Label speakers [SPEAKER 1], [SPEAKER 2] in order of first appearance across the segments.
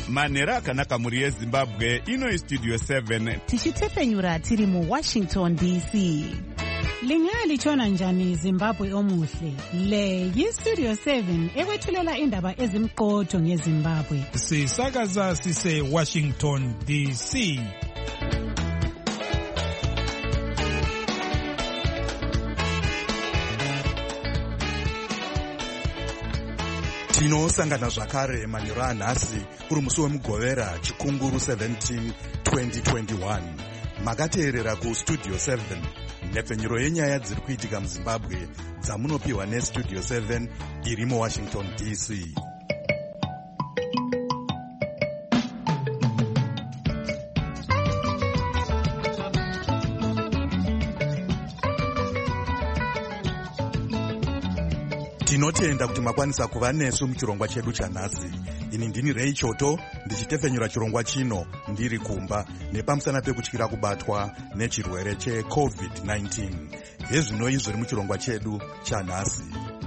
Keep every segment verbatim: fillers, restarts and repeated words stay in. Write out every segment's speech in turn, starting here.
[SPEAKER 1] manhero akanaka mhuri yezimbabwe. Ino istudio seven
[SPEAKER 2] tichitefenyura tiri muwashington D C.
[SPEAKER 3] Lingalitshona njani Zimbabwe omuhle? Le yistudio seven ekwethulela indaba ezimqotho ngeZimbabwe.
[SPEAKER 4] Sisakaza sise Washington D C.
[SPEAKER 5] Tinosangana zvakare manhero anhasi uri musi wemugovera chikunguru seventeen twenty twenty-one. Makateerera kustudio seven, nhepfenyuro yenyaya dziri kuitika muZimbabwe dzamunopiwa nestudio seven iri muWashington D C. Tinotenda kuti makwanisa kuva nesu muchirongwa chedu chanhasi. Ini ndini Ray Choto ndichitefenyura chirongwa chino ndiri kumba nepamusana pekutyira kubatwa nechirwere checovid nineteen. Hezvino izvo ri muchirongwa chedu chanhasi.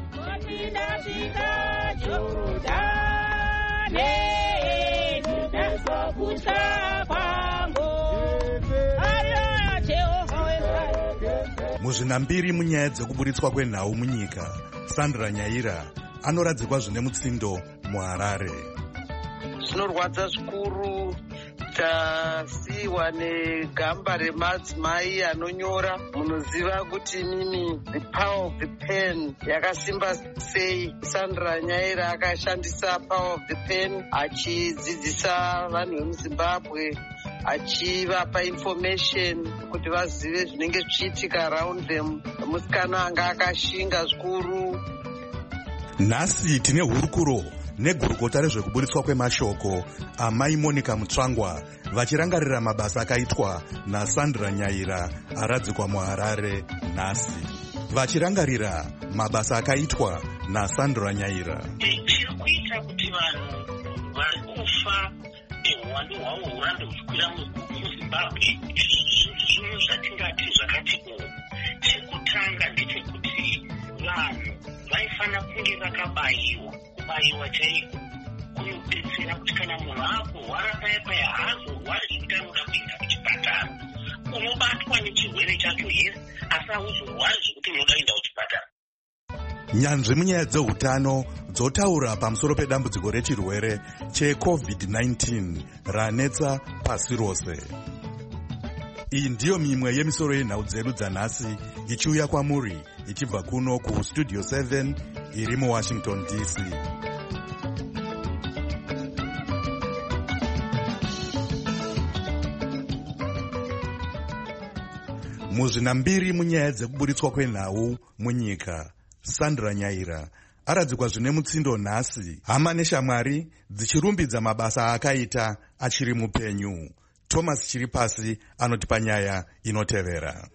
[SPEAKER 5] Muzvinambiri munyaya dzekuburitswa kwenhau munyika, Sandra Nyaira anoradzikwa zvine mutsindo muHarare.
[SPEAKER 6] Zvinorwadza zvikuru. Tasiwa negamba remadzimai anonyora. Munoziva kuti mimi the power of the pen yakasimba sei. Sandra Nyaira akashandisa power of the pen achidzidzisa vanhu vemuZimbabwe, achivapa information kuti vazive zvinenge zvichiitika around them. Musikana anga akashinga zvikuru.
[SPEAKER 5] Nhasi tine hurukuro negurukota rezvekuburitswa kwemashoko amai Monica Mutsvangwa vachirangarira mabasa akaitwa naSandra Nyaira aradzikwa muHarare nhasi. Vachirangarira mabasa akaitwa naSandra Nyaira.
[SPEAKER 7] Chiri kuita kuti vanhu vari kufa neuwandu hwavo hurambe huchikwira muZimbabwe zvinhu zvatingati zvakati o. Chekutanga ndechekuti vanhu vaifana kunge vakabayiwa, kubayiwa chaiko kunodetsera kuti kana munhu akurwara paya paya haazorwari zvekuti anoda kuenda kuchipatara. Unobatwa nechirwere chacho yes, asi hauzorwari zvekuti unoda kuenda kuchipatara.
[SPEAKER 5] Nyanzvi munyaya dzeutano dzotaura pamusoro pedambudziko rechirwere checovid nineteen ranetsa pasi rose. Iyi ndiyo mimwe yemisoro yenhau dzedu dzanhasi ichiuya kwamuri ichibva kuno kustudio seven iri muWashington D C. Muzvinambiri munyaya dzekuburitswa kwenhau munyika, Sandra Nyaira aradzikwa zvine mutsindo nhasi, hama neshamwari dzichirumbidza mabasa akaita achiri mupenyu. Thomas Chiripasi anotipa nyaya inotevera.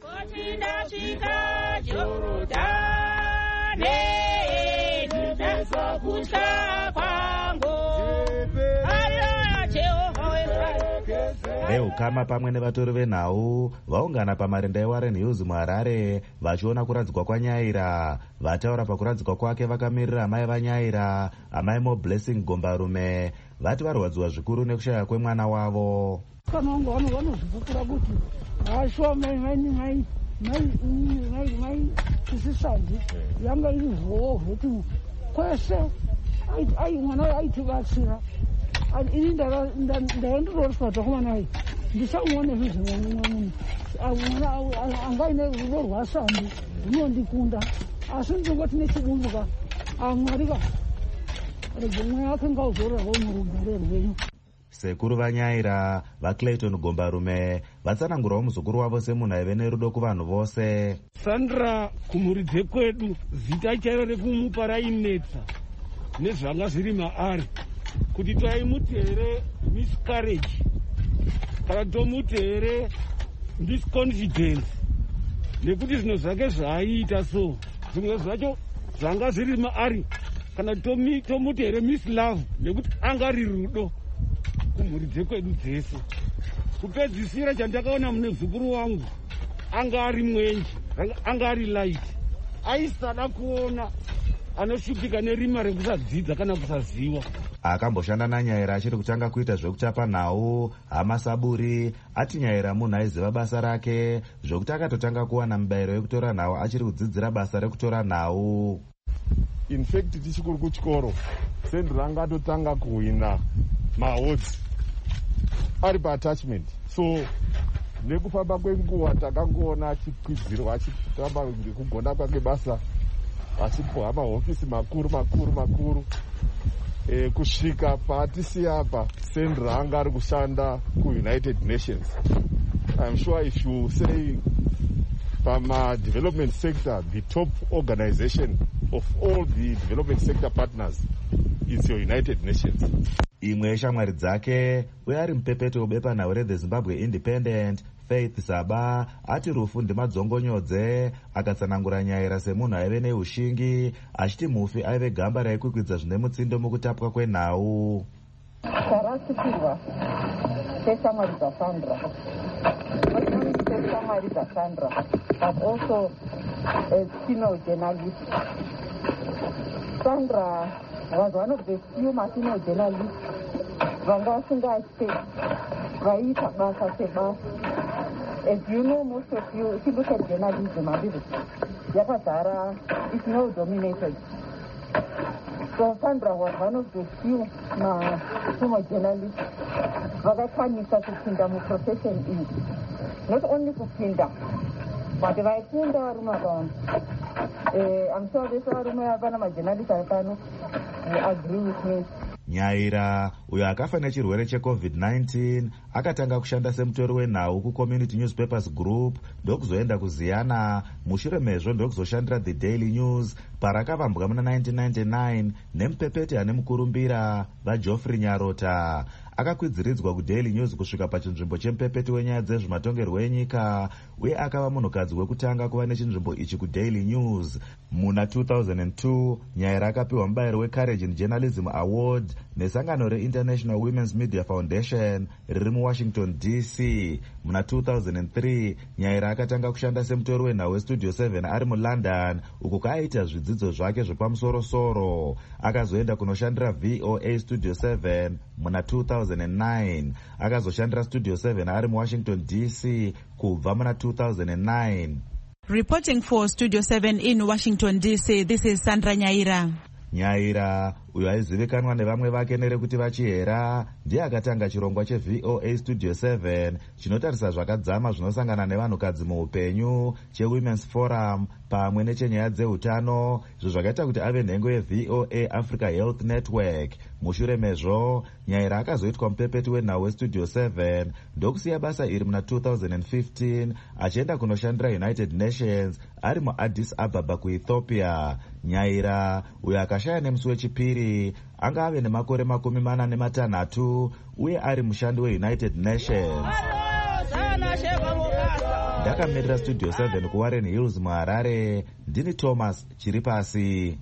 [SPEAKER 8] Veukama pamwe nevatori venhau vaungana pamarenda eWarren Hills muHarare vachiona kuradzikwa kwaNyaira. Vataura pakuradzikwa kwake vakamirira amai vaNyaira, amai Mo Blessing Gombarume, vati varwadziwa zvikuru nekushaya kwemwana wavo.
[SPEAKER 9] Kana wangu wano vanozvukura kuti hasho mai mai mai mai mai mai tisisandi yanga iri vhowo kuti kwese ai mwana aitibatsira ini ndaendoroswa tokomana ai ndisamuone zvizvimwe munhu mwana angaine rudo rwasambi runondikunda asi ndingoti nechidumbuka amwarika rege mweya wake ngauzorerwa murugare rwenyu.
[SPEAKER 8] Sekuru vaNyaira vaClayton Gombarume vatsanangurawo muzukuru wavo semunhu aive nerudo kuvanhu vose.
[SPEAKER 9] Sandra kumhuri dzekwedu zita chairo rekumupa rainetsa nezvanga zviri maari kuti taimuti here miscarriage kana tomuti here misconfidence nekuti zvinhu zvake zvaiita so zvimwe zvacho zvanga zviri maari kana tomuti here mislove nekuti anga riri rudo kumhuri dzekwedu dzese. Kupedzisira chandakaona mune muzukuru wangu anga ari mwenje, anga ari light, aisada kuona anoshupika nerima rekusadzidza kana kusaziva.
[SPEAKER 8] Akamboshanda naNyaira achiri kutanga kuita zvekutapa nhau. Hama Saburi ati Nyaira munhu aiziva basa rake zvokuti akatotanga kuwana mubayiro wekutora nhau achiri kudzidzira basa rekutora nhau.
[SPEAKER 10] In fact tichikuri kuchikoro Sandra anga atotanga kuhwina mahodzi ari paattachment, so nekufamba kwenguva takangoona achikwidzirwa achitamba ngekugona kwake basa achipuhwa mahofisi makuru makuru makuru e, kusvika paatisiya apa Sandra anga ari kushanda kuUnited Nations. I'm sure if you say pama development sector, the top organization of all the development sector partners, it's your United Nations.
[SPEAKER 8] Imwe yeshamwari dzake uye ari mupepeto webepanhau reThe Zimbabwe Independent Faith Saba ati rufu ndimadzongonyodze. Akatsanangura Nyaira semunhu aive neushingi achiti mufi aive gamba raikwikwidza zvine mutsindo mukutapwa kwenhau.
[SPEAKER 11] Tarasukirwa seshamwari dzaSandra, not only seshamwari dzaSandra but also as female journalist. Sandra was one of the few female journalists vanga vasingaite vaiita basa sebasa. As you know, most of you, if you look at journalism, yakazara is male dominated. So Sandra was one of the few female journalists vakakwanisa kupinda muprofession iyi. Not only kupinda, but vaipinda varume vakawanda. I'm sure vese varume vapana majournalists aripano agree with me.
[SPEAKER 8] Nyaira uyo akafa nechirwere checovid nineteen akatanga kushanda semutori wenhau kuCommunity Newspapers Group ndokuzoenda kuZiyana. Mushure mezvo ndokuzoshandira The Daily News parakavambwa muna nineteen ninety-nine nemupepeti ane mukurumbira vaGeoffrey Nyarota. Akakwidziridzwa kuDaily News kusvika pachinzvimbo chemupepeti wenyaya dzezvematongerwo enyika uye akava munhukadzi wekutanga kuva nechinzvimbo ichi kuDaily News. Muna two thousand two Nyaira akapiwa mubayiro weCourage in Journalism Award nesangano reInternational Women's Media Foundation riri muWashington D C. Muna two thousand three Nyaira akatanga kushanda semutori wenhau weStudio seven ari muLondon uko kaaita zvidzidzo zvake zvepamusoro-soro. Akazoenda kunoshandira V O A Studio seven muna two thousand nine. Akazoshandira Studio seven ari muWashington D C kubva muna two thousand nine.
[SPEAKER 2] Reporting for Studio seven in Washington D C, this is Sandra Nyaira.
[SPEAKER 8] Nyaira uyo aizivikanwa nevamwe vake nerekuti vachihera ndiye akatanga chirongwa cheV O A Studio seven chinotarisa zvakadzama zvinosangana nevanhukadzi muupenyu cheWomen's Forum pamwe nechenyaya dzeutano, izvo zvakaita kuti ave nhengo yeV O A Africa Health Network. Mushure mezvo Nyaira akazoitwa mupepeti wenhau weStudio seven ndokusiya basa iri muna two thousand fifteen achienda kunoshandira United Nations ari muAddis Ababa kuEthiopia. Nyaira uyo akashaya nemusi wechipiri anga ave nemakore makumi mana nematanhatu uye ari mushandi weUnited Nations. Ndakamirira Studio seven kuWarren Hills muHarare. Ndini Thomas Chiripasi.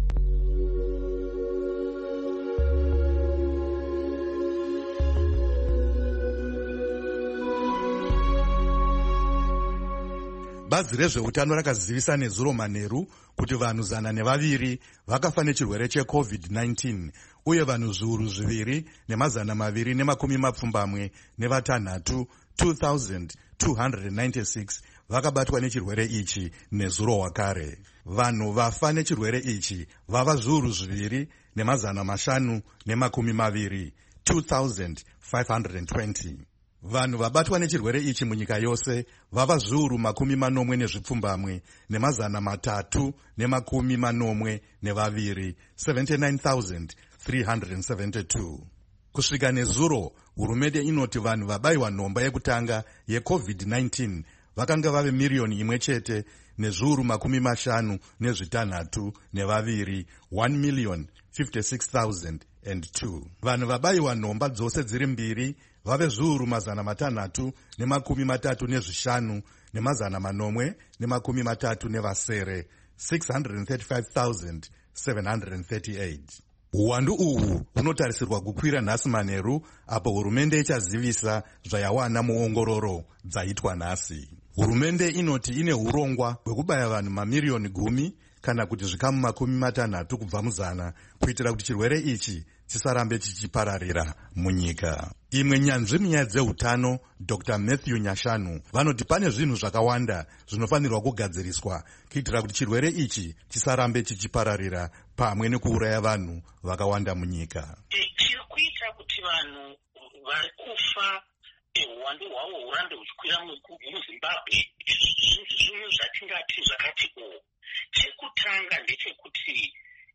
[SPEAKER 5] Bazi rezveutano rakazivisa nezuro manheru kuti vanhu zana nevaviri vakafa nechirwere checovid nineteen uye vanhu zviuru zviviri nemazana maviri nemakumi mapfumbamwe nevatanhatu two thousand two hundred ninety-six vakabatwa nechirwere ichi nezuro wakare. Vanhu vafa nechirwere ichi vava zviuru zviviri nemazana mashanu nemakumi maviri two thousand five hundred twenty. Vanhu vabatwa nechirwere ichi munyika yose vava zviuru makumi manomwe nezvipfumbamwe nemazana matatu nemakumi manomwe nevaviri seventy-nine thousand three hundred seventy-two. Kusvika nezuro, hurumende inoti vanhu vabayiwa nhomba yekutanga yecovid nineteen vakanga vave miriyoni imwe chete nezviuru makumi mashanu nezvitanhatu nevaviri one million fifty-six thousand and two. Vanhu vabayiwa nhomba dzose dziri mbiri vave zviuru mazana matanhatu nemakumi matatu nezvishanu nemazana manomwe nemakumi matatu nevasere six hundred thirty-five thousand seven hundred thirty-eight. Uwandu uhu hunotarisirwa kukwira nhasi manheru apo hurumende ichazivisa zvayawana muongororo dzaitwa nhasi. Hurumende inoti ine urongwa hwekubaya vanhu mamiriyoni gumi kana kuti zvikamu makumi matanhatu kubva muzana kuitira kuti chirwere ichi chisarambe chichipararira munyika. Imwe nyanzvi munyaya dzeutano Dr Matthew Nyashanu vanoti pane zvinhu zvakawanda zvinofanirwa kugadziriswa kuitira kuti chirwere ichi chisarambe chichipararira pamwe nekuuraya vanhu vakawanda munyika.
[SPEAKER 7] Chiri kuita kuti vanhu vari kufa uwandu hwavo hurambe huchikwira muZimbabwe zvinhu zvatingati zvakati o. Chekutanga ndechekuti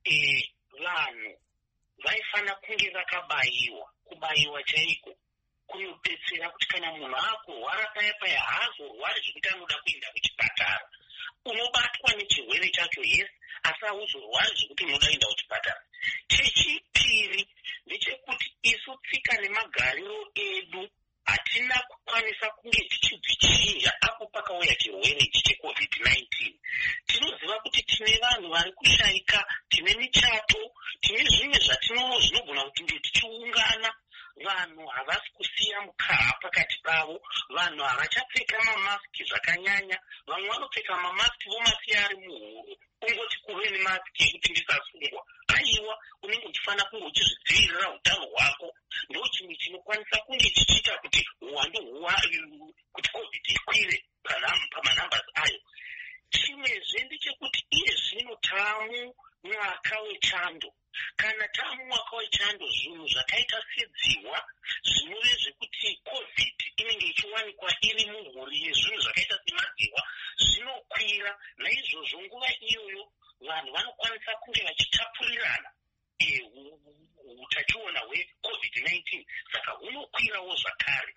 [SPEAKER 7] vanhu vaifana kunge vakabayiwa. Kubayiwa chaiko kunobetsera kuti kana munhu akurwara paya paya haazorwari zvekuti anoda kuenda kuchipatara. Unobatwa nechirwere chacho yes, asi hauzorwari zvekuti unoda kuenda kuchipatara. Chechipiri ndechekuti isu tsika nemagariro edu hatina kukwanisa kunge tichizvichinja apo pakauya chirwere ichi checovid nineteen. Tinoziva kuti tine vanhu vari kushaika, tine michato, tine zvimwe zvatinowo zvinogona kuti tichiungana. Vanhu havasi kusiya mukaha pakati pavo, vanhu havachapfeka mamasiki zvakanyanya, vamwe vanopfeka mamasiki vomasiya ari muhuro, ungoti kuve nemasiki yekuti ndisasungwa. Aiwa, unenge uchifana kunge uchizvidzivirira utano hwako. Ndo chimwe chinokwanisa kunge chichiita kuti uwandu kuti covid ikwire pamanambasi ayo. Chimwezve ndechekuti iye zvino tamu mwaka wechando. Kana tamu mwaka wechando zvinhu zvakaita sedziwa zvinove zvekuti covid inenge ichiwanikwa iri mumhuri yezvinhu zvakaita semadziwa zvinokwira. Naizvozvo nguva iyoyo vanhu vanokwanisa kunge vachitapurirana utachiona hwecovid nineteen, saka hunokwirawo zvakare.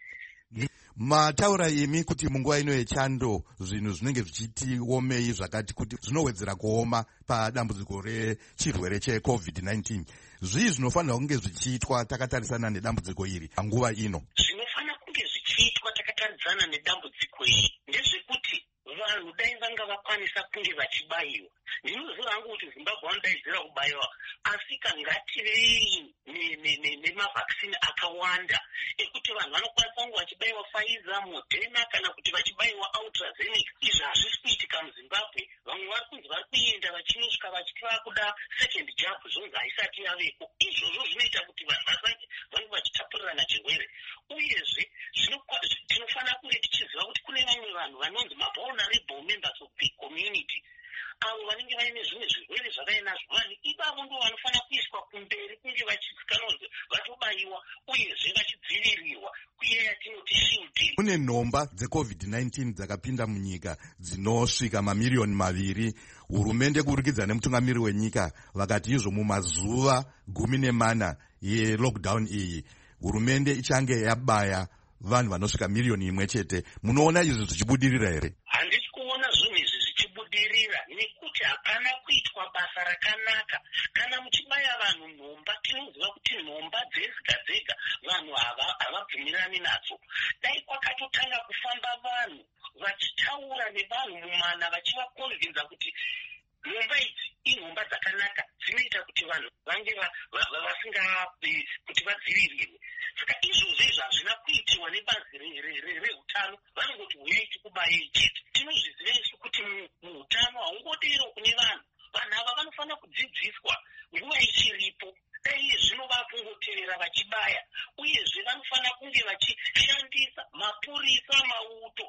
[SPEAKER 5] Mataura imi kuti munguva ino yechando zvinhu zvinenge zvichiti omei zvakati kuti zvinowedzera kuoma padambudziko rechirwere checovid nineteen. Zvii zvinofanira kunge zvichiitwa takatarisana nedambudziko iri panguva ino?
[SPEAKER 7] Zvinofanira kunge zvichiitwa takatarisana nedambudziko iri ndezvekuti vanhu dai vanga vakwanisa kunge vachibayiwa. Ndinoziva hangu kuti Zimbabwe vanodaidzira kubayiwa, asi kangatirei nemavhakisini akawanda ekuti vanhu vanokwanisa kunge vachibayiwa Pfizer, Moderna kana kuti vachibayiwa AstraZeneca. Izvi hazvisi kuitika muZimbabwe. Vamwe vari kunzi vari kuenda vachinosvika vachiti vakuda second jab zvonzi haisati yaveko. Izvozvo zvinoita kuti vanhu vasange vange vachitapurirana chirwere. Uyezve tinofanira kunge tichiziva kuti kune vamwe vanhu vanonzi mavulnerable members of the community, avo vanenge vaine zvimwe zvirwere zvavainazvo. Vanhu ivavo ndo vanofanira kuiswa kumberi kunge vachikanonzi vatobayiwa uyezve vachidzivirirwa kuye yatinoti shielding.
[SPEAKER 5] Kune nhomba dzecovid nineteen dzakapinda munyika dzinosvika mamiriyoni maviri. Hurumende kuburikidza nemutungamiri wenyika vakati izvo mumazuva gumi nemana yelockdown iyi hurumende ichange yabaya vanhu vanosvika miriyoni imwe chete. Munoona izvi zvichibudirira here?
[SPEAKER 7] Handisi kuona zvinhu izvi zvichibudirira nekuti hapana kuitwa basa rakanaka. Kana muchibaya vanhu nhomba, tinoziva kuti nhomba dzega dzega vanhu havabvumirani nadzo. Dai kwakatotanga kufamba vanhu vachitaura nevanhu mumana vachivakonvinza kuti nhomba idzi inhomba dzakanaka, dzinoita kuti vanhu vange vasinga kuti vadzivirirwe. Saka izvozvo izvi hazvina kuitiwa nebazi reutano, vanongoti huyai tikubayei chete. Tinozviziva isu kuti muutano haungodiro kune vanhu. Vanhu ava vanofanira kudzidziswa nguva ichiripo. Dai zvino vakungoteerera vachibaya, uyezve vanofanira kunge vachishandisa mapurisa, mauto,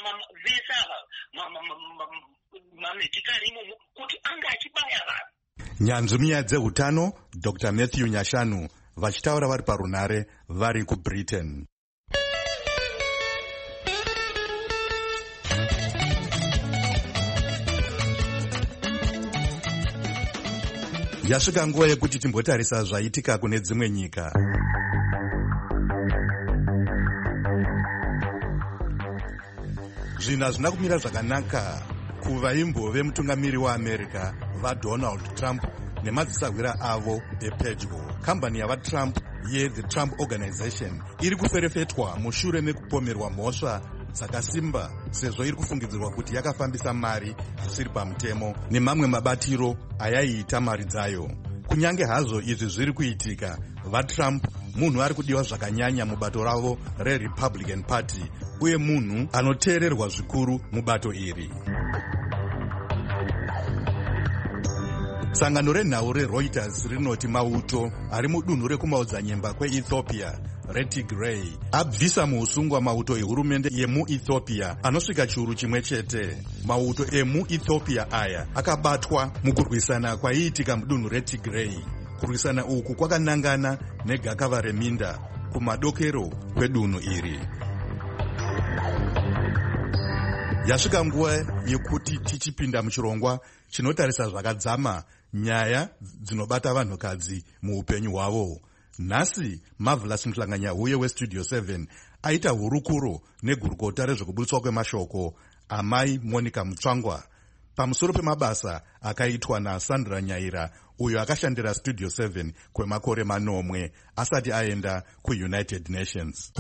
[SPEAKER 7] vese ava mamedhikari imomo kuti anga achibaya vanhu.
[SPEAKER 5] Nyanzvi munyaya dzeutano Dr Matthew Nyashanu vachitaura vari parunare vari kuBritain. Yasvika nguva yekuti timbotarisa zvaitika kune dzimwe nyika. Zvinhu hazvina kumira zvakanaka kuvaimbo vemutungamiri waAmerica vaDonald Trump nemadzisagwira avo epedyo. Kambani yavaTrump yeThe Trump Organization iri kuferefetwa mushure mekupomerwa mhosva dzakasimba sezvo iri kufungidzirwa kuti yakafambisa mari zvisiri pamutemo nemamwe mabatiro ayaiita mari dzayo. Kunyange hazvo izvi zviri kuitika, vaTrump munhu ari kudiwa zvakanyanya mubato ravo reRepublican Party uye munhu anoteererwa zvikuru mubato iri. Sangano renhau reReuters rinoti mauto ari mudunhu rekumaodzanyemba kweEthiopia reTigray abvisa muusungwa mauto ehurumende yemuEthiopia anosvika chiuru chimwe chete. Mauto emuEthiopia aya akabatwa mukurwisana kwaiitika mudunhu reTigray. Kurwisana uku kwakanangana negakava reminda kumadokero kwedunhu iri. Yasvika nguva yekuti tichipinda muchirongwa chinotarisa zvakadzama nyaya dzinobata vanhukadzi muupenyu hwavo. Nhasi Marvelous Mhlanganya-Huye weStudio seven aita hurukuro negurukota rezvekuburiswa kwemashoko amai Monica Mutsvangwa pamusoro pemabasa akaitwa naSandra Nyaira, uyo akashandira Studio seven kwemakore manomwe asati aenda kuUnited Nations.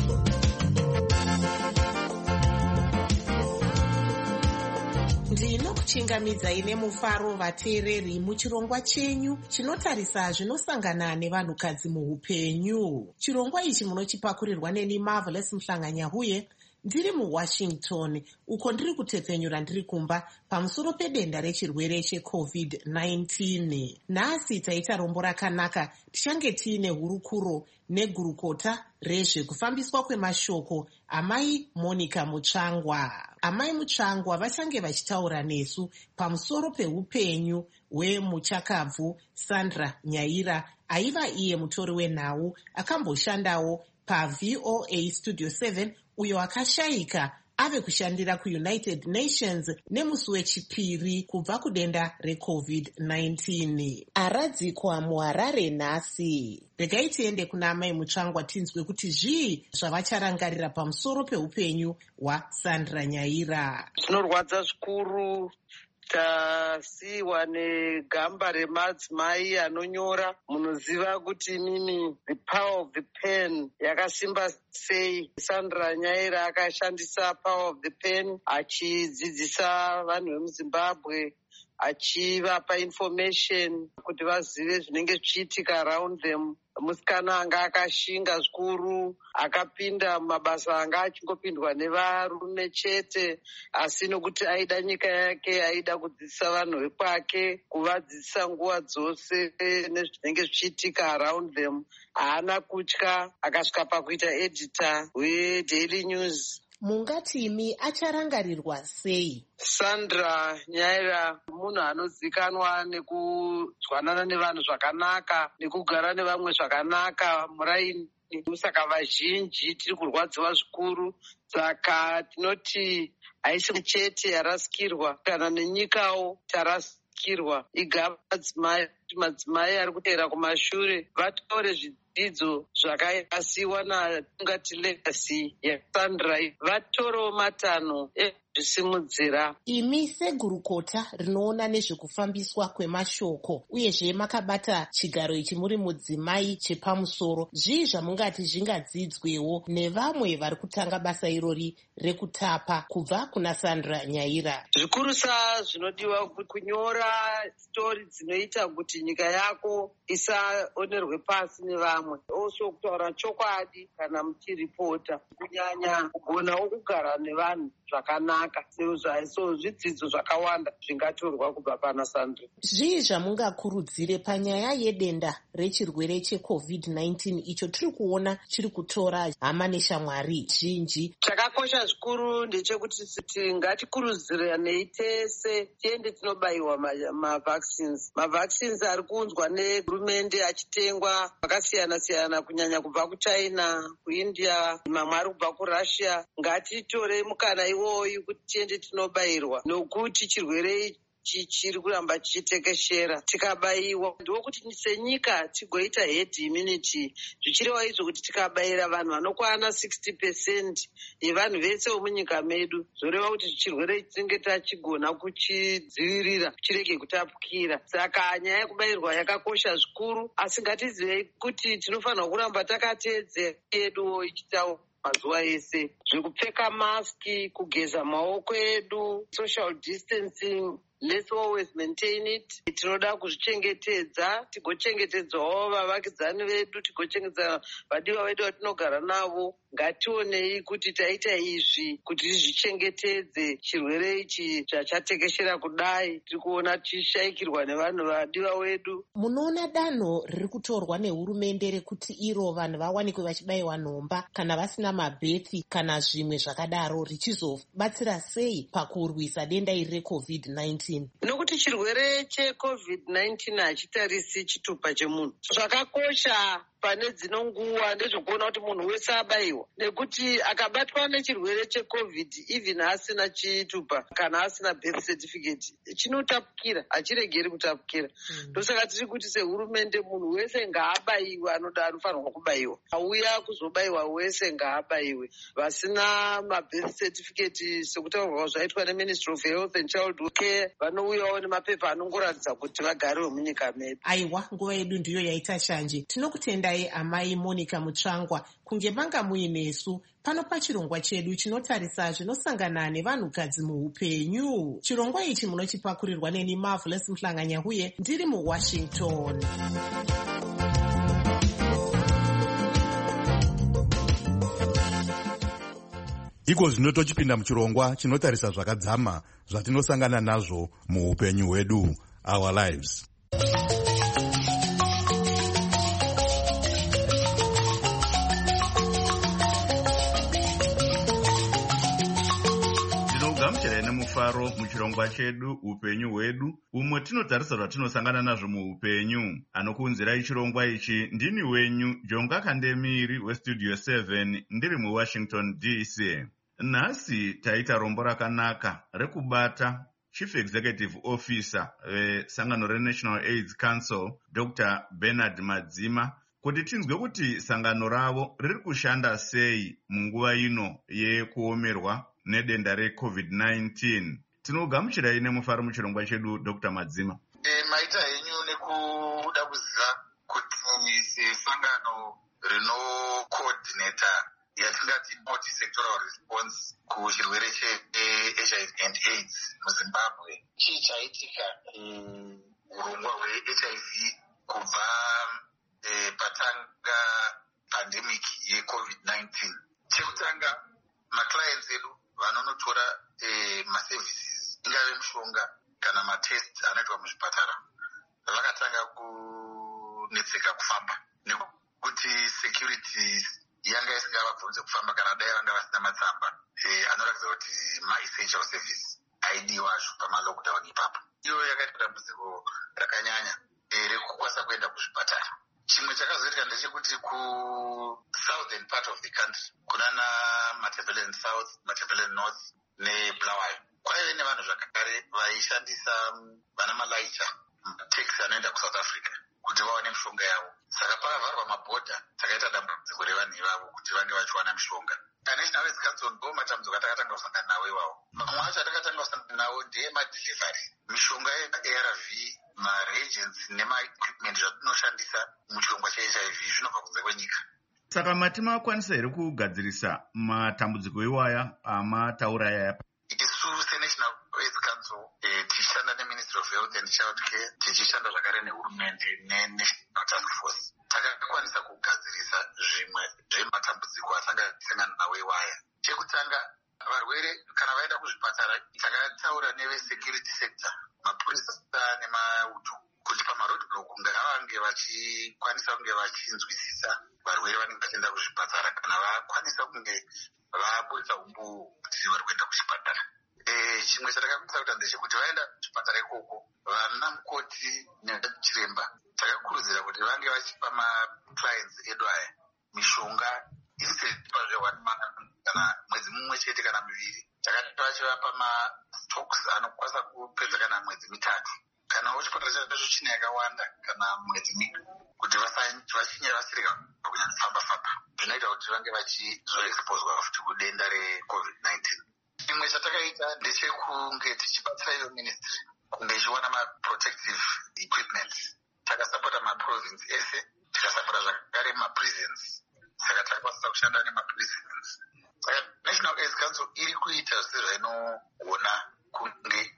[SPEAKER 12] Ndinokuchingamidzai nemufaro vateereri muchirongwa chenyu chinotarisa zvinosangana nevanhukadzi muupenyu. Chirongwa ichi munochipakurirwa neni Marvelous Mhlanganya-Huye ndiri muWashington, uko ndiri kutepfenyura ndiri kumba pamusoro pedenda rechirwere checovid nineteen. Nhasi taita rombo rakanaka, tichange tiine hurukuro negurukota rezvekufambiswa kwemashoko amai Monica Mutsvangwa. Amai Mutsvangwa vachange vachitaura nesu pamusoro peupenyu hwemuchakabvu Sandra Nyaira, aiva iye mutori wenhau akamboshandawo paV O A Studio seven, uyo akashayika ave kushandira kuUnited Nations nemusi wechipiri kubva kudenda recovid nineteen. Aradzikwa muHarare nhasi. Regai tiende kuna amai Mutsvangwa tinzwe kuti zvii zvavacharangarira pamusoro peupenyu hwaSandra Nyaira.
[SPEAKER 6] Zvinorwadza zvikuru. Tasiwa negamba remadzimai anonyora. Munoziva kuti mimi the power of the pen yakasimba sei. Sandra Nyaira akashandisa power of the pen achidzidzisa vanhu vemuZimbabwe, achivapa information kuti vazive zvinenge zvichiitika around them. Musikana anga akashinga zvikuru, akapinda mumabasa anga achingopindwa nevarume chete, asi nokuti aida nyika yake, aida kudzidzisa vanhu vekwake, kuvadzidzisa nguva dzose nezvinenge zvichiitika around them. Haana kutya, akasvika pakuita editor weDaily News.
[SPEAKER 12] Mungati imi acharangarirwa sei?
[SPEAKER 6] Sandra Nyaira munhu anozikanwa nekuzwanana nevanhu zvakanaka, nekugara nevamwe zvakanaka muraini. Saka vazhinji tiri kurwadziwa zvikuru. Saka tinoti haisi chete yarasikirwa, kana nenyikawo tarasikirwa. Igava madzimai, madzimai ari kuteera kumashure vatore zvidzidzo zvakasiiwa natingati legacy yaSandra, vatorewo matanho ezvisimudzira.
[SPEAKER 12] Imi segurukota rinoona nezvekufambiswa kwemashoko uyezve makabata chigaro ichi muri mudzimai chepamusoro, zvii zvamungati zvingadzidzwewo nevamwe vari kutanga basa irori rekutapa kubva kuna Sandra Nyaira?
[SPEAKER 6] Zvikurusa zvinodiwa kunyora stori dzinoita kuti nyika yako isaonerwe pasi nevamwe, also kutaura chokwadi kana muchiripota, kunyanya kugonawo kugara nevanhu zvakanaka. So zvidzidzo zvakawanda zvingatorwa kubva pana Sandra.
[SPEAKER 12] Zvii zvamungakurudzire panyaya yedenda rechirwere checovid nineteen icho tiri kuona chiri kutora hama neshamwari zhinji?
[SPEAKER 6] Chakakosha zvikuru ndechekuti ngatikurudziranei tese tiende tinobayiwa mavaccines. Mavaccines ari kuunzwa nehurumende achitengwa akasiyana siyana, kunyanya kubva kuChina, kuIndia, mamwe ari kubva kuRussia. Ngatitorei mukana iwoyu kuti tiende tinobayirwa, nokuti chirwere ichi chiri kuramba chichitekeshera. Tikabayiwa ndokuti senyika tigoita herd immunity, zvichireva izvo kuti tikabayira vanhu vanokwana sixty percent yevanhu vese vomunyika medu, zvoreva kuti chirwere ichi tinenge tachigona kuchidzivirira chirege kutapukira. Saka nyaya yekubayirwa yakakosha zvikuru, asi ngatizivei kuti tinofanira kuramba takateedzera yedu ichitaura mazuva ese, zvekupfeka maski, kugeza maoko edu, social distancing, let's always maintain it. Tinoda kuzvichengetedza, tigochengetedzawo vavakidzani vedu, tigochengetedza vadiwa vedu vatinogara navo. Ngationei kuti taita izvi kuti tizvichengetedze chirwere ichi chachatekeshera kudai. Tiri kuona tichishayikirwa nevanhu vadiwa vedu.
[SPEAKER 12] Munoona danho riri kutorwa nehurumende rekuti iro vanhu vawanikwe vachibayiwa nhomba kana vasina mabhethi kana zvimwe zvakadaro richizobatsira sei pakurwisa denda iri recovid nineteen?
[SPEAKER 6] Nokuti chirwere checovid nineteen hachitarisi chitupa chemunhu. Zvakakosha pane dzino nguva ndezvokuona kuti munhu wese abayiwa, nekuti akabatwa nechirwere checovid even asina chitupa kana asina birth certificate chinotapukira, hachiregeri kutapukira. Ndosaka tiri kuti sehurumende munhu wese ngaabayiwe, anoda anofanirwa kubayiwa. Auya kuzobayiwa wese ngaabayiwe. Vasina mabirth certificate sekutaurwa zvaitwa neMinistry of Health and Childhood Care vanouyawo nemapepa anongoratidza kuti vagarewo munyika medu.
[SPEAKER 12] Aiwa, nguva yedu ndiyo yaita shanje. Tinokutendai amai Monica Mutsvangwa kunge manga muinesu pano pachirongwa chedu chinotarisa zvinosangana nevanhukadzi muhupenyu. Chirongwa ichi munochipakurirwa neni Marvelous Mhlanganyahuye ndiri muWashington.
[SPEAKER 5] Iko zvino tochipinda muchirongwa chinotarisa zvakadzama zvatinosangana nazvo muupenyu hwedu, our lives.
[SPEAKER 1] Gamuchirai nemufaro muchirongwa chedu upenyu hwedu, umwe tinotarisa zvatinosangana nazvo muupenyu. Anokuunzirai chirongwa ichi ndini wenyu Jonga Kandemiri westudio seven ndiri muWashington D C. Nhasi taita rombo rakanaka rekubata Chief Executive Officer vesangano reNational AIDS Council Doctor Bernard Madzima kuti tinzwe kuti sangano ravo riri kushanda sei munguva ino yekuomerwa nedenda recovid nineteen. Tinogamuchirai nemufaro muchirongwa chedu Doctor Madzima.
[SPEAKER 13] E, maita henyu nekuda kuziva kuti sesangano rinocoordinata yatingati multi-sectoral response kuchirwere che-H I V and AIDS muZimbabwe chii chaitika urongwa hwe-H I V kubva e, patanga pandemic yecovid nineteen. Chekutanga maclients edu vanonotora e, maservices ingave mishonga kana matest anoitwa muzvipatara vakatanga kunetseka kufamba nekuti security yanga isingavabvunze kufamba kana dai vanga vasina matsamba e, anoratidza kuti ma-essential service aidiwazvo pamalockdown ipapo. Iyo yakaita dambudziko rakanyanya e, rekukwanisa kuenda kuzvipatara. Chimwe chakazoitika ndechekuti ku-southern part of the country kunana Matabeleland South, Matabeleland North neBulawayo kwaive nevanhu zvakare vaishandisa vana malaicha mataxi anoenda kuSouth Africa kuti vawane mishonga yavo. Saka pakavharwa mabhodha takaita dambudziko revanhu ivavo kuti vange vachiwana mishonga. National AIDS Council ndo matambudziko atakatanga kusangana nawo iwawo. Mamwe acho atakatanga kusangana nawo ndeemadelivery, mishonga ye-A R V, ma-reagents nema-equipment zvatinoshandisa muchirongwa che-H I V zvinobva kunze kwenyika.
[SPEAKER 1] Saka mati makwanisa here kugadzirisa matambudziko iwaya amataura yaya?
[SPEAKER 13] Isu seNational AIDS Council eh, tichishanda neMinistry of Health and Childcare, tichishanda zvakare nehurumende neNational Task Force, takakwanisa kugadzirisa zvimwe zvematambudziko asangasangana nawo iwaya. Chekutanga, varwere kana vaenda kuzvipatara takataura neve-security sector, mapurisa nemauto, kuti pamaroadblock ngavange vachikwanisa kunge vachinzwisisa varwere vanenge vachienda kuzvipatara kana vakwanisa kunge vaburitsa umbu kuti vari kuenda kuchipatara. E, chimwe chatakakwanisa kuita ndechekuti vaenda kuchipatara ikoko vana mukoti nechiremba takakurudzira kuti vange vachipa maclients edu aya mishonga isipa zve-one month kana mwedzi mumwe chete kana miviri. Takati vachivapa mastocks anokwanisa kupedza kana mwedzi mitatu kana chipatara chacho chine yakawanda kana mwedzi mika kuti vachinye vasirika kunyanyofamba-famba. Zvinoita kuti vange vachizoexposwa futi kudenda recovid nineteen. Chimwe chatakaita ndechekunge tichibatsira iyo ministry kunge ichiwana ma-protective equipment. Takasapota ma-province ese, tikasapota zvakare ma-prisons. Saka takakwanisa kushanda nema-prisons. Saka National AIDS Council iri kuita sezvainoona kunge ichipa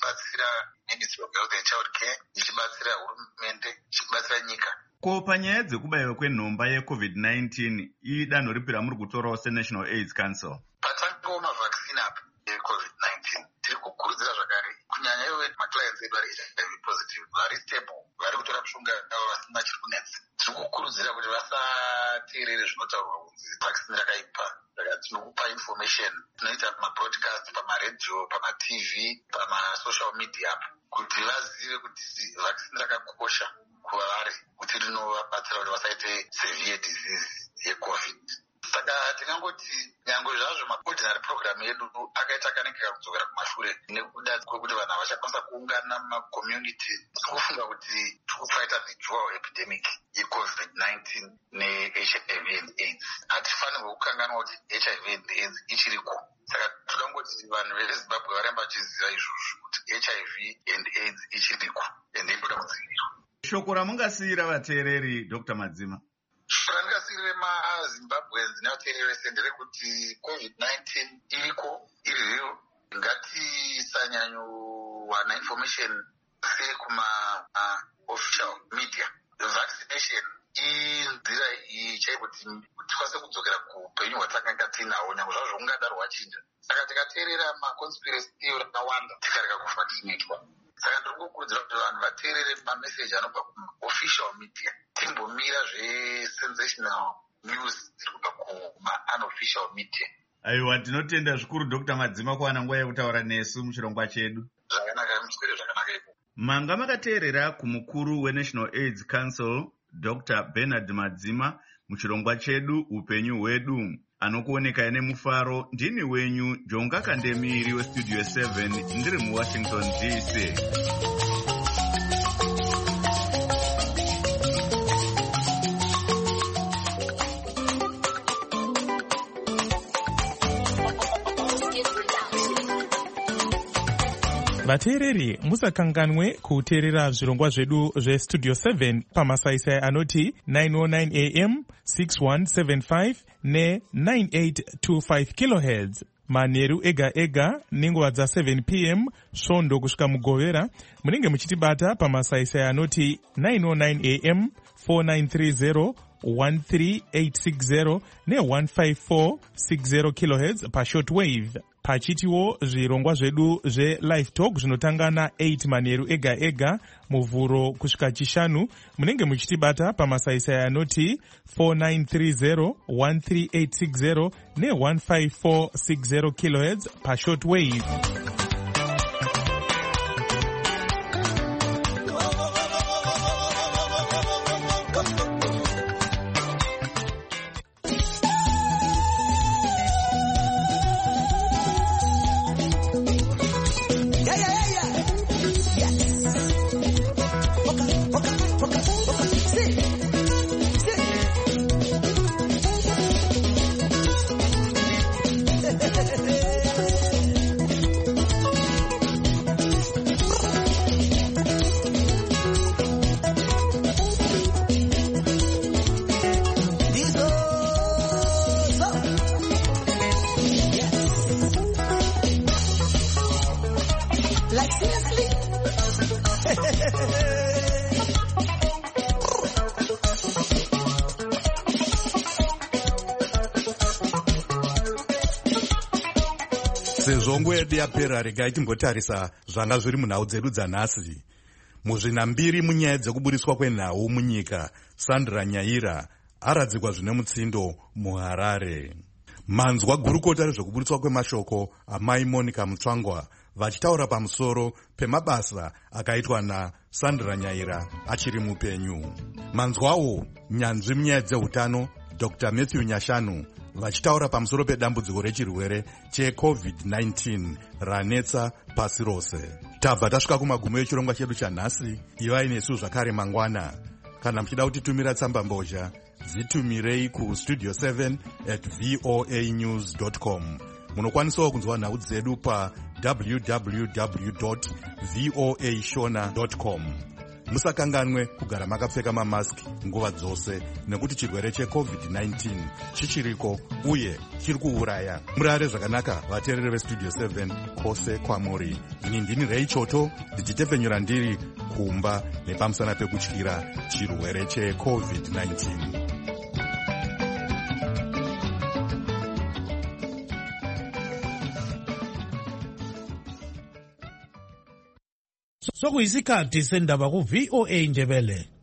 [SPEAKER 13] ichibatsira Ministry of Health and Child Care, ichibatsira hurumende, ichibatsira nyika.
[SPEAKER 1] Ko panyaya dzekubayiwa kwenhomba yecovid nineteen idanho ripi ramuri kutorawo seNational AIDS Council?
[SPEAKER 13] Patangawo mavhakisini apa ecovid nineteen tiri kukurudzira zvakare kunyanya iwe maclients edu vari H I V positive vari stable vari kutora mishonga yavo vasina chiri kunetsa. Tiri kukurudzira kuti vasateerere zvinotaurwa kunzi vhakisini rakaipa. Saka tinokupa information, tinoita mabroadcast pamaredhiyo, pamatv, pamasocial media kuti vazive kuti vhakisini rakakosha kuvari kuti rinovabatsira kuti vasaite severe disease yecovid. Saka tingangoti nyangwe zvazvo maordinary program yedu akaita akanekeka kudzokera kumashure nekuda kwekuti vanhu havachakwanisa kuungana mumacommunity, tikufunga kuti tikufighta the dual epidemic yecovid nineteen ne-H I V and AIDS. Hatifanirwe kukanganwa kuti H I V and AIDS ichiriko. Saka todangoti vanhu vezimbabwe varamba vachiziva izvozvo kuti H I V and AIDS ichiriko ende inoda kudzivirirwa.
[SPEAKER 1] Shoko ramungasiyira vateereri Doctor Madzima?
[SPEAKER 13] Shoko randingasiyire maZimbabweans nevateereri vese nderekuti covid nineteen iriko, iri real. Ngatisanyanyowana information sekuma-official media. Vaccination inzira ichaikuti tikwanise kudzokera kuupenyu hwatakanga tinahwo nyangwe zvazvo ungadaro hwachinja. Saka tikateerera maconspiracy theory akawanda tikareka kuvaccinatwa. Saka ndiri kukurudzira kuti vanhu vateerere mameseji anobva kuma-official media, timbomira zve-sensational news dziri kubva kuma-unofficial media.
[SPEAKER 1] Aiwa, tinotenda zvikuru Doctor Madzima kuwana nguva yekutaura nesu muchirongwa chedu.
[SPEAKER 13] Zvakanaka, muswere zvakanaka ipo.
[SPEAKER 1] Manga makateerera kumukuru weNational AIDS Council Doctor Bernard Madzima muchirongwa chedu upenyu hwedu. Anokuoneka nemufaro ndini wenyu Jonga Kandemiri weStudio seven ndiri muWashington D C.
[SPEAKER 4] Vateereri, musakanganwe kuteerera zvirongwa zvedu zveStudio seven pamasaisai anoti nine oh nine A M, six one seven five ne nine eight two five kilohertz. Manheru ega ega nenguva dza seven P M svondo kusvika mugovera munenge muchitibata pamasaisai anoti nine oh nine A M, four nine three zero one three eight six zero ne one five four six zero kilohertz pashortwave. Pachitiwo zvirongwa zvedu zve-live talk zvinotanga na eight manheru ega ega muvhuro kusvika chishanu munenge muchitibata pamasaisai anoti four nine three zero one three eight six zero ne one five four six zero kilohertz pashortwave.
[SPEAKER 14] Like seriously?
[SPEAKER 5] Sezvo nguva yedu yapera, regai timbotarisa zvanga zviri munhau dzedu dzanhasi. Muzvinambiri munyaya dzekuburiswa kwenhau munyika, Sandra Nyaira aradzikwa zvine mutsindo muHarare. Manzwa gurukota rezvekuburiswa kwemashoko amai Monica Mutsvangwa vachitaura pamusoro pemabasa akaitwa naSandra Nyaira achiri mupenyu. Manzwawo nyanzvi munyaya dzeutano Doctor Matthew Nyashanu vachitaura pamusoro pedambudziko rechirwere checovid nineteen ranetsa pasi rose. Tabva tasvika kumagumo echirongwa chedu chanhasi. Ivai nesu zvakare mangwana. Kana muchida kutitumira tsamba mbozha, dzitumirei kustudio seven at voa news dot com. Munokwanisawo kunzwa nhau dzedu pa w w w dot voa shona dot com. musakanganwe kugara makapfeka mamaski nguva dzose nekuti chirwere checovid nineteen chichiriko uye chiri kuuraya. Murare zvakanaka vateereri vestudio seven kwose kwamuri. Ini ndini Rei Choto ndichitepfenyura ndiri kumba nepamusana pekutyira chirwere checovid nineteen.
[SPEAKER 15] Sokuyisikhathi sendaba ku V O A Ndebele.